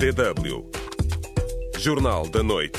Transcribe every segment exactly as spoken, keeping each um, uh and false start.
D W Jornal da Noite.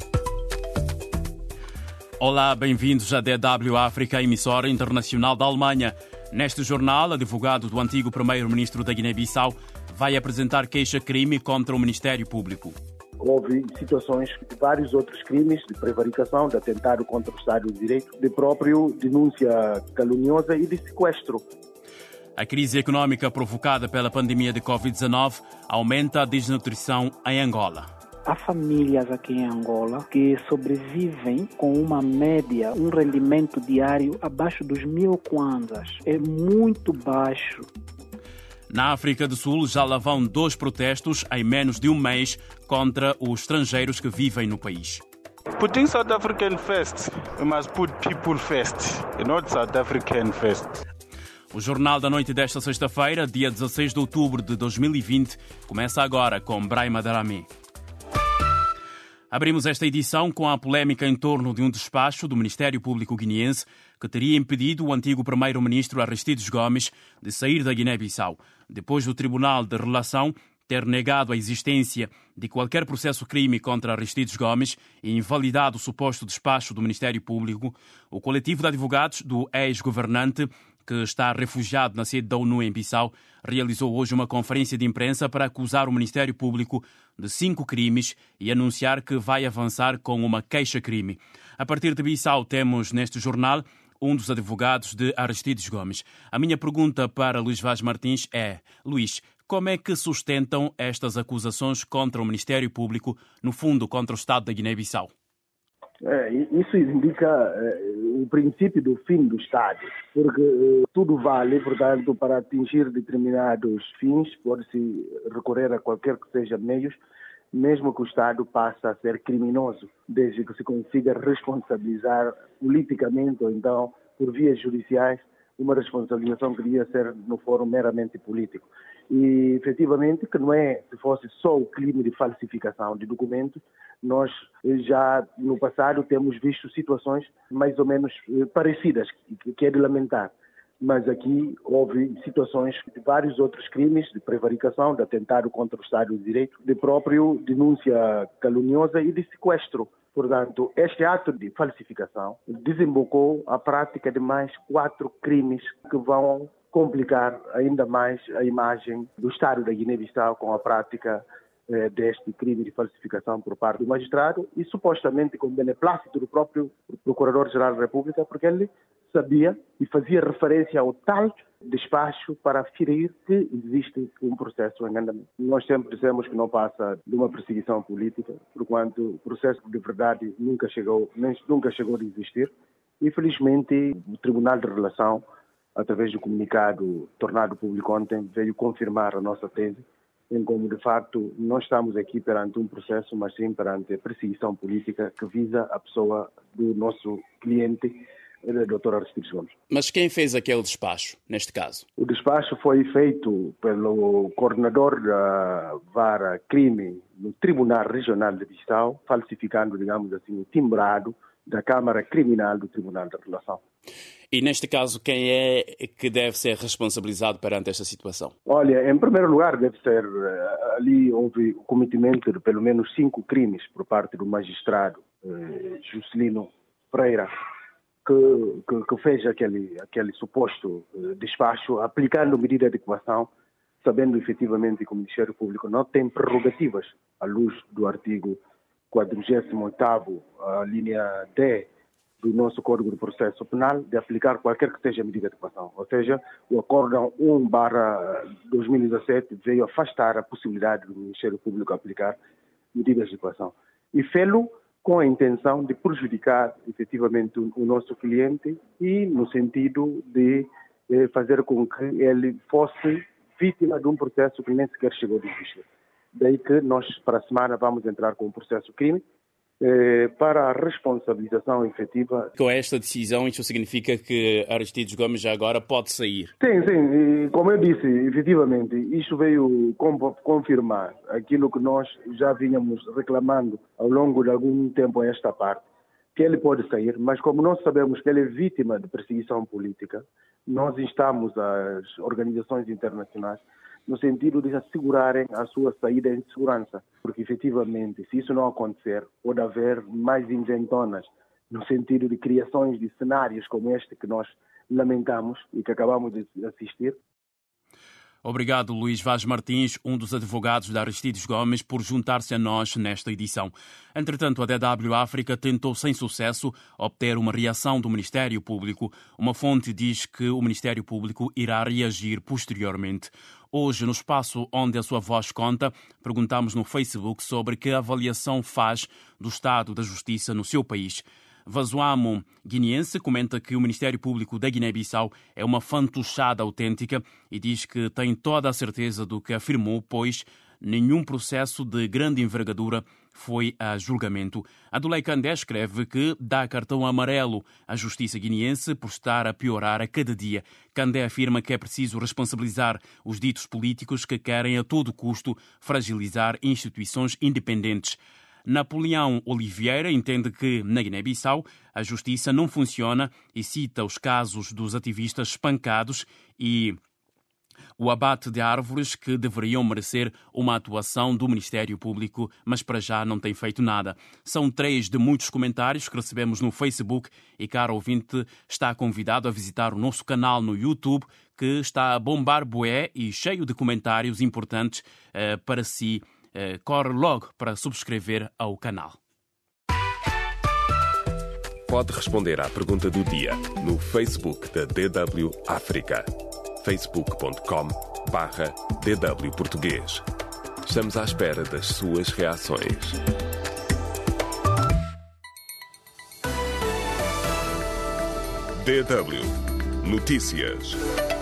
Olá, bem-vindos à D W África, emissora internacional da Alemanha. Neste jornal, advogado do antigo primeiro-ministro da Guiné-Bissau vai apresentar queixa-crime contra o Ministério Público. Houve situações de vários outros crimes, de prevaricação, de atentado contra o Estado de Direito, de próprio denúncia caluniosa e de sequestro. A crise económica provocada pela pandemia de covid dezenove aumenta a desnutrição em Angola. Há famílias aqui em Angola que sobrevivem com uma média, um rendimento diário abaixo dos mil kwanzas. É muito baixo. Na África do Sul já lá vão dois protestos em menos de um mês contra os estrangeiros que vivem no país. Putting South African first, we must put people first, not South African first. O Jornal da Noite desta sexta-feira, dia dezasseis de outubro de dois mil e vinte, começa agora com Brahima Darame. Abrimos esta edição com a polémica em torno de um despacho do Ministério Público guineense que teria impedido o antigo primeiro-ministro Aristides Gomes de sair da Guiné-Bissau, depois do Tribunal de Relação ter negado a existência de qualquer processo-crime contra Aristides Gomes e invalidado o suposto despacho do Ministério Público. O coletivo de advogados do ex-governante, que está refugiado na sede da ONU em Bissau, realizou hoje uma conferência de imprensa para acusar o Ministério Público de cinco crimes e anunciar que vai avançar com uma queixa-crime. A partir de Bissau temos neste jornal um dos advogados de Aristides Gomes. A minha pergunta para Luís Vaz Martins é: Luís, como é que sustentam estas acusações contra o Ministério Público, no fundo contra o Estado da Guiné-Bissau? É, isso indica é, o princípio do fim do Estado, porque é, tudo vale, portanto, para atingir determinados fins, pode-se recorrer a qualquer que seja meios, mesmo que o Estado passe a ser criminoso, desde que se consiga responsabilizar politicamente ou então por vias judiciais, uma responsabilização que devia ser no fórum meramente político. E, efetivamente, que não é, se fosse só o crime de falsificação de documentos, nós já no passado temos visto situações mais ou menos parecidas, que é de lamentar. Mas aqui houve situações de vários outros crimes, de prevaricação, de atentado contra o Estado de Direito, de próprio denúncia caluniosa e de sequestro. Portanto, este ato de falsificação desembocou a prática de mais quatro crimes que vão complicar ainda mais a imagem do Estado da Guiné-Bissau com a prática eh, deste crime de falsificação por parte do magistrado e supostamente com beneplácito do próprio Procurador-Geral da República, porque ele sabia e fazia referência ao tal despacho para aferir que existe um processo em andamento. Nós sempre dissemos que não passa de uma perseguição política, porquanto o processo de verdade nunca chegou, nem, nunca chegou a existir. E, felizmente, o Tribunal de Relação, através do comunicado tornado público ontem, veio confirmar a nossa tese, em como, de facto, não estamos aqui perante um processo, mas sim perante a perseguição política que visa a pessoa do nosso cliente, doutor Aristides Gomes. Mas quem fez aquele despacho, neste caso? O despacho foi feito pelo coordenador da vara crime no Tribunal Regional de Bissau, falsificando, digamos assim, o timbrado da Câmara Criminal do Tribunal de Relação. E neste caso, quem é que deve ser responsabilizado perante esta situação? Olha, em primeiro lugar, deve ser, ali houve o cometimento de pelo menos cinco crimes por parte do magistrado eh, Juscelino Pereira, que, que, que fez aquele, aquele suposto eh, despacho, aplicando medida de adequação, sabendo efetivamente que o Ministério Público não tem prerrogativas à luz do artigo quadragésimo oitavo, a linha D, do nosso Código de Processo Penal, de aplicar qualquer que seja medida de adequação. Ou seja, o Acórdão um barra dois mil e dezassete veio afastar a possibilidade do Ministério Público aplicar medidas de adequação. E fê-lo com a intenção de prejudicar efetivamente o, o nosso cliente e no sentido de eh, fazer com que ele fosse vítima de um processo que nem sequer chegou a existir. Daí que nós, para a semana, vamos entrar com um processo crime eh, para a responsabilização efetiva. Com esta decisão, isto significa que Aristides Gomes já agora pode sair? Sim, sim. E, como eu disse, efetivamente, isto veio confirmar aquilo que nós já vínhamos reclamando ao longo de algum tempo a esta parte, que ele pode sair, mas como nós sabemos que ele é vítima de perseguição política, nós instamos as organizações internacionais no sentido de assegurarem a sua saída em segurança. Porque, efetivamente, se isso não acontecer, pode haver mais intentonas, no sentido de criações de cenários como este que nós lamentamos e que acabamos de assistir. Obrigado, Luís Vaz Martins, um dos advogados da Aristides Gomes, por juntar-se a nós nesta edição. Entretanto, a D W África tentou sem sucesso obter uma reação do Ministério Público. Uma fonte diz que o Ministério Público irá reagir posteriormente. Hoje, no espaço onde a sua voz conta, perguntamos no Facebook sobre que avaliação faz do estado da justiça no seu país. Vazuamo guineense comenta que o Ministério Público da Guiné-Bissau é uma fantochada autêntica e diz que tem toda a certeza do que afirmou, pois nenhum processo de grande envergadura foi a julgamento. Adulei Candé escreve que dá cartão amarelo à justiça guineense por estar a piorar a cada dia. Candé afirma que é preciso responsabilizar os ditos políticos que querem a todo custo fragilizar instituições independentes. Napoleão Oliveira entende que, na Guiné-Bissau, a justiça não funciona e cita os casos dos ativistas espancados e o abate de árvores que deveriam merecer uma atuação do Ministério Público, mas para já não tem feito nada. São três de muitos comentários que recebemos no Facebook e, caro ouvinte, está convidado a visitar o nosso canal no YouTube, que está a bombar bué e cheio de comentários importantes uh, para si. Uh, corre logo para subscrever ao canal. Pode responder à pergunta do dia no Facebook da D W África. facebook ponto com barra D W Português. Estamos à espera das suas reações. D W Notícias.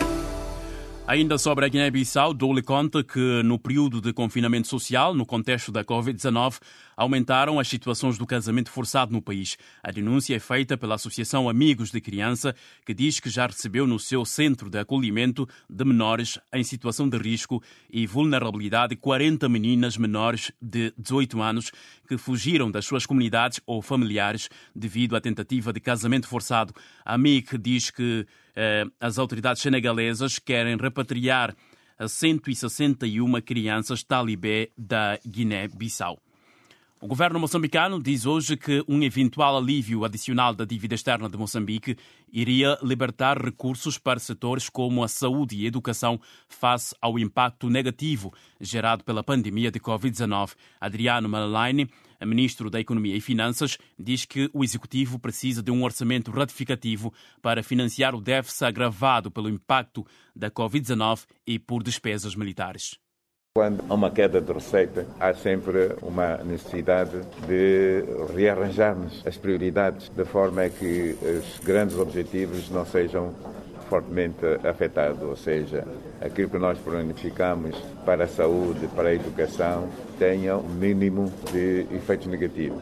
Ainda sobre a Guiné-Bissau, dou-lhe conta que no período de confinamento social, no contexto da covid dezenove, aumentaram as situações do casamento forçado no país. A denúncia é feita pela Associação Amigos de Criança, que diz que já recebeu no seu centro de acolhimento de menores em situação de risco e vulnerabilidade quarenta meninas menores de dezoito anos que fugiram das suas comunidades ou familiares devido à tentativa de casamento forçado. A A M I C diz que eh, as autoridades senegalesas querem repatriar cento e sessenta e uma crianças talibé da Guiné-Bissau. O governo moçambicano diz hoje que um eventual alívio adicional da dívida externa de Moçambique iria libertar recursos para setores como a saúde e a educação face ao impacto negativo gerado pela pandemia de covid dezenove. Adriano Malalaine, ministro da Economia e Finanças, diz que o executivo precisa de um orçamento ratificativo para financiar o déficit agravado pelo impacto da covid dezenove e por despesas militares. Quando há uma queda de receita, há sempre uma necessidade de rearranjarmos as prioridades, de forma a que os grandes objetivos não sejam fortemente afetados, ou seja, aquilo que nós planificamos para a saúde, para a educação, tenha um mínimo de efeitos negativos.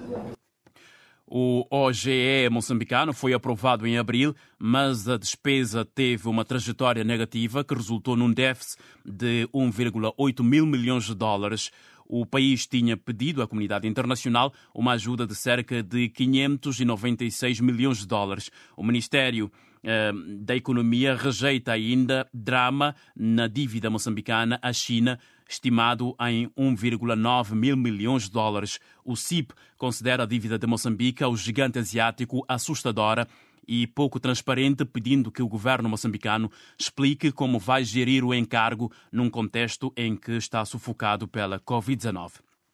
O O G E moçambicano foi aprovado em abril, mas a despesa teve uma trajetória negativa que resultou num déficit de um vírgula oito mil milhões de dólares. O país tinha pedido à comunidade internacional uma ajuda de cerca de quinhentos e noventa e seis milhões de dólares. O Ministério eh, da Economia rejeita ainda drama na dívida moçambicana à China, estimado em um vírgula nove mil milhões de dólares. O C I P considera a dívida de Moçambique ao gigante asiático assustadora e pouco transparente, pedindo que o governo moçambicano explique como vai gerir o encargo num contexto em que está sufocado pela covid dezenove.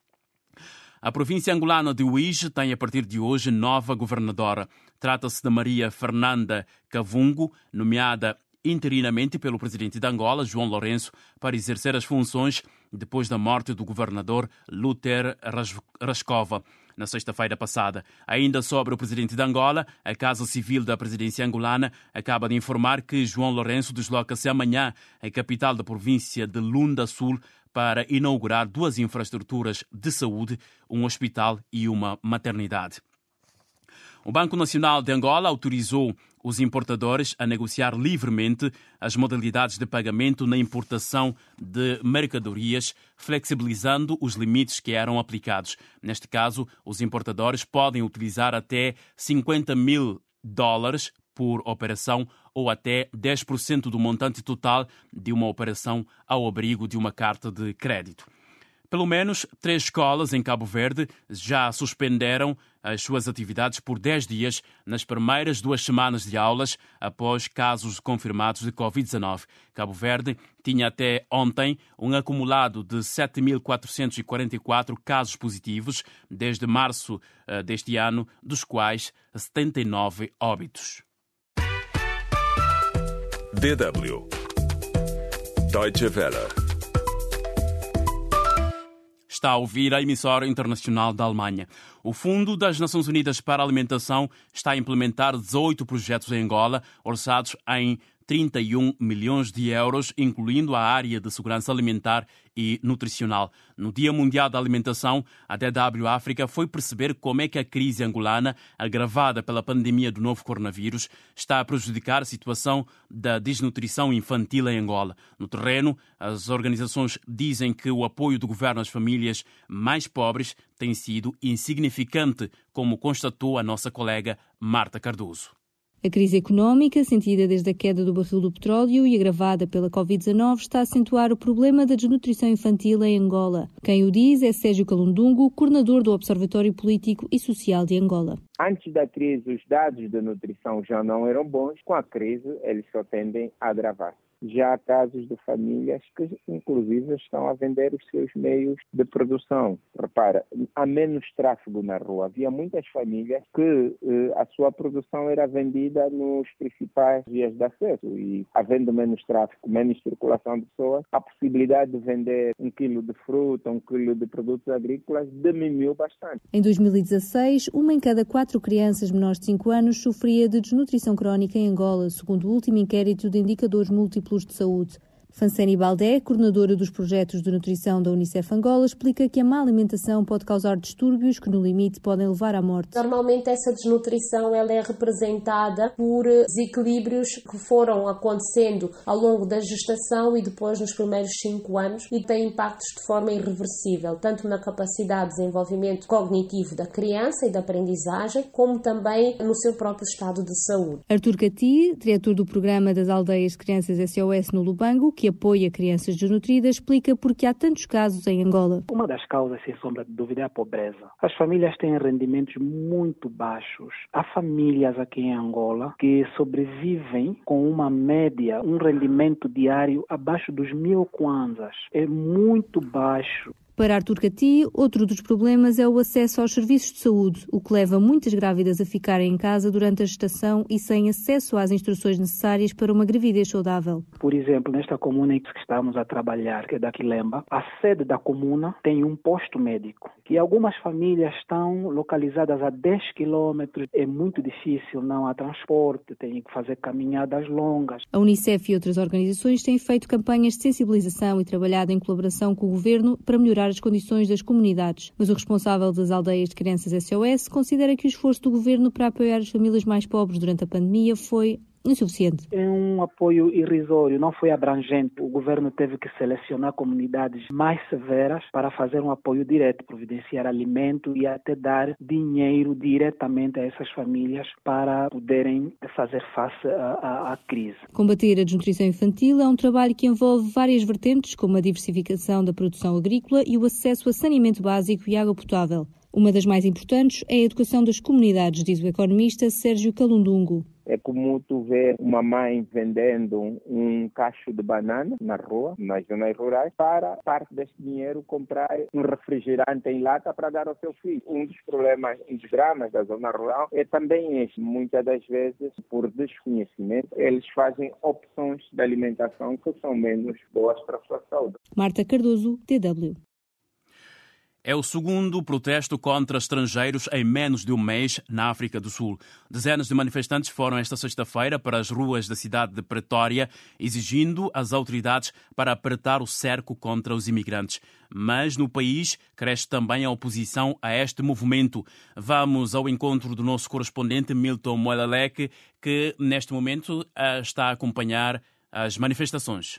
A província angolana de Uíge tem, a partir de hoje, nova governadora. Trata-se de Maria Fernanda Cavungo, nomeada interinamente pelo presidente de Angola, João Lourenço, para exercer as funções depois da morte do governador Luther Rascova, na sexta-feira passada. Ainda sobre o presidente de Angola, a Casa Civil da presidência angolana acaba de informar que João Lourenço desloca-se amanhã à capital da província de Lunda Sul para inaugurar duas infraestruturas de saúde, um hospital e uma maternidade. O Banco Nacional de Angola autorizou os importadores a negociar livremente as modalidades de pagamento na importação de mercadorias, flexibilizando os limites que eram aplicados. Neste caso, os importadores podem utilizar até cinquenta mil dólares por operação ou até dez por cento do montante total de uma operação ao abrigo de uma carta de crédito. Pelo menos três escolas em Cabo Verde já suspenderam as suas atividades por dez dias nas primeiras duas semanas de aulas após casos confirmados de covid dezenove. Cabo Verde tinha até ontem um acumulado de sete mil quatrocentos e quarenta e quatro casos positivos desde março uh, deste ano, dos quais setenta e nove óbitos. D W Deutsche Welle. Está a ouvir a emissora internacional da Alemanha. O Fundo das Nações Unidas para a Alimentação está a implementar dezoito projetos em Angola, orçados em trinta e um milhões de euros, incluindo a área de segurança alimentar e nutricional. No Dia Mundial da Alimentação, a D W África foi perceber como é que a crise angolana, agravada pela pandemia do novo coronavírus, está a prejudicar a situação da desnutrição infantil em Angola. No terreno, as organizações dizem que o apoio do governo às famílias mais pobres tem sido insignificante, como constatou a nossa colega Marta Cardoso. A crise económica, sentida desde a queda do barril do petróleo e agravada pela covid dezenove, está a acentuar o problema da desnutrição infantil em Angola. Quem o diz é Sérgio Calundungo, coordenador do Observatório Político e Social de Angola. Antes da crise, os dados de nutrição já não eram bons. Com a crise, eles só tendem a agravar. Já há casos de famílias que, inclusive, estão a vender os seus meios de produção. Repara, há menos tráfego na rua. Havia muitas famílias que eh, a sua produção era vendida nos principais vias de acesso. E, havendo menos tráfego, menos circulação de pessoas, a possibilidade de vender um quilo de fruta, um quilo de produtos agrícolas, diminuiu bastante. Em dois mil e dezasseis, uma em cada quatro crianças menores de cinco anos sofria de desnutrição crónica em Angola, segundo o último inquérito de indicadores múltiplos de saúde. Fanceni Baldé, coordenadora dos projetos de nutrição da Unicef Angola, explica que a má alimentação pode causar distúrbios que, no limite, podem levar à morte. Normalmente, essa desnutrição ela é representada por desequilíbrios que foram acontecendo ao longo da gestação e depois nos primeiros cinco anos e tem impactos de forma irreversível, tanto na capacidade de desenvolvimento cognitivo da criança e da aprendizagem, como também no seu próprio estado de saúde. Artur Cati, diretor do programa das aldeias de crianças S O S no Lubango, que apoia crianças desnutridas, explica porque há tantos casos em Angola. Uma das causas, sem sombra de dúvida, é a pobreza. As famílias têm rendimentos muito baixos. Há famílias aqui em Angola que sobrevivem com uma média, um rendimento diário abaixo dos mil kwanzas. É muito baixo. Para Artur Cati, outro dos problemas é o acesso aos serviços de saúde, o que leva muitas grávidas a ficarem em casa durante a gestação e sem acesso às instruções necessárias para uma gravidez saudável. Por exemplo, nesta comuna em que estamos a trabalhar, que é da Quilemba, a sede da comuna tem um posto médico. E algumas famílias estão localizadas a dez quilômetros. É muito difícil, não há transporte, têm que fazer caminhadas longas. A Unicef e outras organizações têm feito campanhas de sensibilização e trabalhado em colaboração com o governo para melhorar as condições das comunidades. Mas o responsável das aldeias de crianças S O S considera que o esforço do governo para apoiar as famílias mais pobres durante a pandemia foi insuficiente. É um apoio irrisório, não foi abrangente. O governo teve que selecionar comunidades mais severas para fazer um apoio direto, providenciar alimento e até dar dinheiro diretamente a essas famílias para poderem fazer face à, à crise. Combater a desnutrição infantil é um trabalho que envolve várias vertentes, como a diversificação da produção agrícola e o acesso a saneamento básico e água potável. Uma das mais importantes é a educação das comunidades, diz o economista Sérgio Calundungo. É como tu vê uma mãe vendendo um cacho de banana na rua, nas zonas rurais, para parte deste dinheiro comprar um refrigerante em lata para dar ao seu filho. Um dos problemas, um dos dramas da zona rural é também este. Muitas das vezes, por desconhecimento, eles fazem opções de alimentação que são menos boas para a sua saúde. Marta Cardoso, D W. É o segundo protesto contra estrangeiros em menos de um mês na África do Sul. Dezenas de manifestantes foram esta sexta-feira para as ruas da cidade de Pretória, exigindo às autoridades para apertar o cerco contra os imigrantes. Mas no país cresce também a oposição a este movimento. Vamos ao encontro do nosso correspondente Milton Moelelec, que neste momento está a acompanhar as manifestações.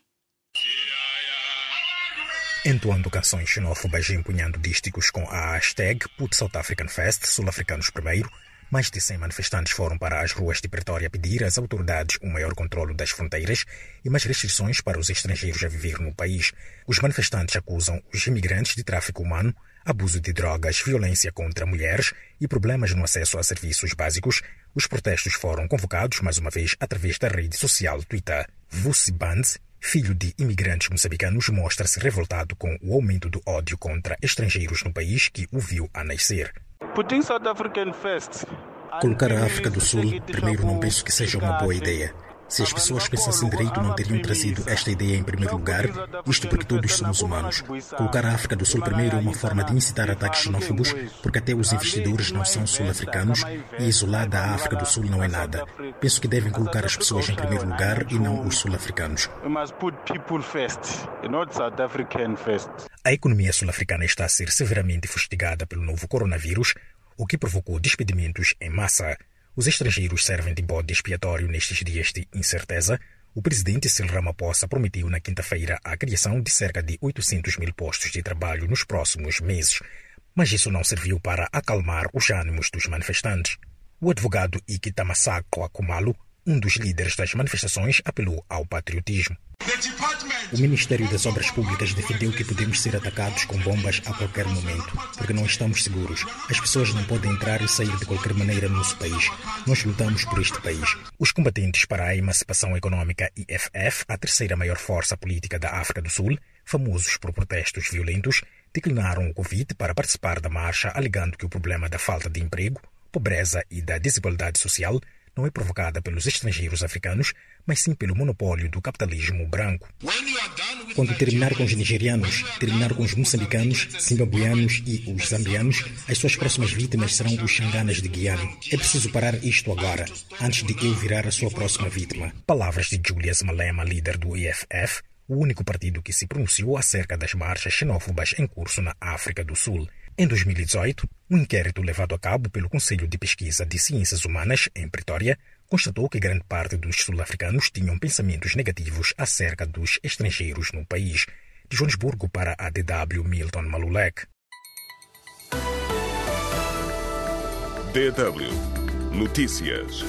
Entoando canções xenófobas e empunhando dísticos com a hashtag Put South African Fest, sul-africanos primeiro, Mais de cem manifestantes foram para as ruas de Pretória pedir às autoridades um maior controle das fronteiras e mais restrições para os estrangeiros a viver no país. Os manifestantes acusam os imigrantes de tráfico humano, abuso de drogas, violência contra mulheres e problemas no acesso a serviços básicos. Os protestos foram convocados mais uma vez através da rede social Twitter. Vusi Bands, filho de imigrantes moçambicanos, mostra-se revoltado com o aumento do ódio contra estrangeiros no país que o viu a nascer. Putting South African first. Colocar a África do Sul primeiro não penso que seja uma boa ideia. Se as pessoas pensassem direito, não teriam trazido esta ideia em primeiro lugar, isto porque todos somos humanos. Colocar a África do Sul primeiro é uma forma de incitar ataques xenófobos, porque até os investidores não são sul-africanos e isolar da África do Sul não é nada. Penso que devem colocar as pessoas em primeiro lugar e não os sul-africanos. A economia sul-africana está a ser severamente fustigada pelo novo coronavírus, o que provocou despedimentos em massa. Os estrangeiros servem de bode expiatório nestes dias de incerteza. O presidente Cyril Ramaphosa prometeu na quinta-feira a criação de cerca de oitocentos mil postos de trabalho nos próximos meses. Mas isso não serviu para acalmar os ânimos dos manifestantes. O advogado Ike Tamasako Akumalo, um dos líderes das manifestações, apelou ao patriotismo. O Ministério das Obras Públicas defendeu que podemos ser atacados com bombas a qualquer momento, porque não estamos seguros. As pessoas não podem entrar e sair de qualquer maneira no nosso país. Nós lutamos por este país. Os combatentes para a Emancipação Econômica I F F, a terceira maior força política da África do Sul, famosos por protestos violentos, declinaram o convite para participar da marcha, alegando que o problema da falta de emprego, pobreza e da desigualdade social não é provocada pelos estrangeiros africanos, mas sim pelo monopólio do capitalismo branco. Quando terminar com os nigerianos, terminar com os moçambicanos, zimbabueanos e os zambianos, as suas próximas vítimas serão os xanganas de Guiana. É preciso parar isto agora, antes de eu virar a sua próxima vítima. Palavras de Julius Malema, líder do I F F, o único partido que se pronunciou acerca das marchas xenófobas em curso na África do Sul. Em dois mil e dezoito, um inquérito levado a cabo pelo Conselho de Pesquisa de Ciências Humanas, em Pretória, constatou que grande parte dos sul-africanos tinham pensamentos negativos acerca dos estrangeiros no país. De Joanesburgo para a D W, Milton Malulek. D W Notícias.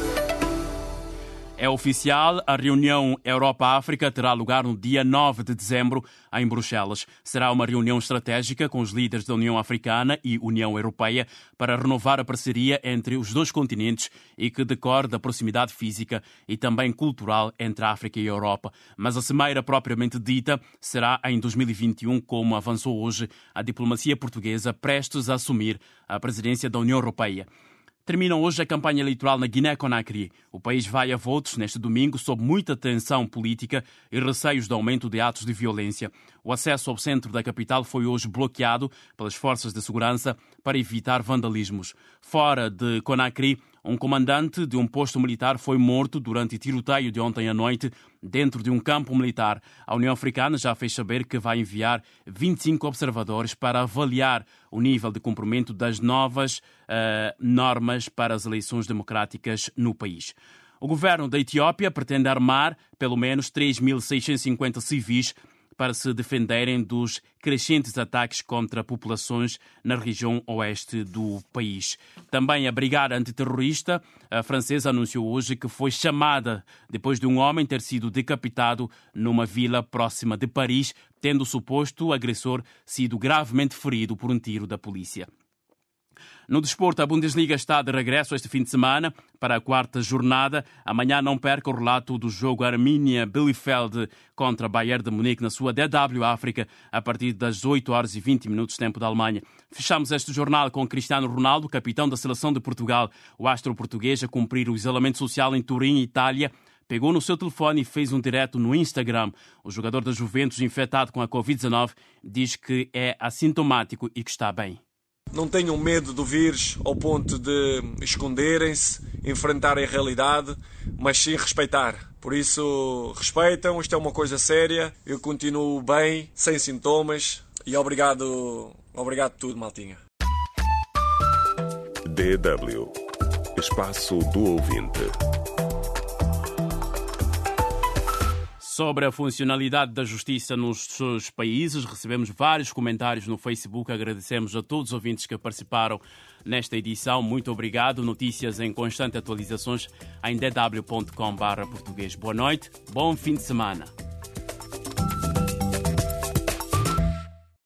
É oficial, a reunião Europa-África terá lugar no dia nove de dezembro em Bruxelas. Será uma reunião estratégica com os líderes da União Africana e União Europeia para renovar a parceria entre os dois continentes e que decorre da proximidade física e também cultural entre a África e a Europa. Mas a cimeira propriamente dita será em dois mil e vinte e um, como avançou hoje a diplomacia portuguesa prestes a assumir a presidência da União Europeia. Termina hoje a campanha eleitoral na Guiné-Conakry. O país vai a votos neste domingo sob muita tensão política e receios de aumento de atos de violência. O acesso ao centro da capital foi hoje bloqueado pelas forças de segurança para evitar vandalismos. Fora de Conakry, um comandante de um posto militar foi morto durante o tiroteio de ontem à noite dentro de um campo militar. A União Africana já fez saber que vai enviar vinte e cinco observadores para avaliar o nível de cumprimento das novas uh, normas para as eleições democráticas no país. O governo da Etiópia pretende armar pelo menos três mil seiscentos e cinquenta civis para se defenderem dos crescentes ataques contra populações na região oeste do país. Também a Brigada Antiterrorista francesa anunciou hoje que foi chamada depois de um homem ter sido decapitado numa vila próxima de Paris, tendo o suposto agressor sido gravemente ferido por um tiro da polícia. No desporto, a Bundesliga está de regresso este fim de semana para a quarta jornada. Amanhã não perca o relato do jogo Arminia Bielefeld contra Bayern de Munique na sua D W África a partir das oito horas e vinte minutos, tempo da Alemanha. Fechamos este jornal com Cristiano Ronaldo, capitão da seleção de Portugal. O astro português, a cumprir o isolamento social em Turim, Itália, pegou no seu telefone e fez um direto no Instagram. O jogador da Juventus, infectado com a covid dezenove, diz que é assintomático e que está bem. Não tenham medo do vírus ao ponto de esconderem-se, enfrentarem a realidade, mas sim respeitar. Por isso, respeitam, isto é uma coisa séria, eu continuo bem, sem sintomas e obrigado, obrigado por tudo, maltinha. D W Espaço do Ouvinte. Sobre a funcionalidade da justiça nos seus países, recebemos vários comentários no Facebook. Agradecemos a todos os ouvintes que participaram nesta edição. Muito obrigado. Notícias em constante atualizações em d w ponto com barra português. Boa noite, bom fim de semana.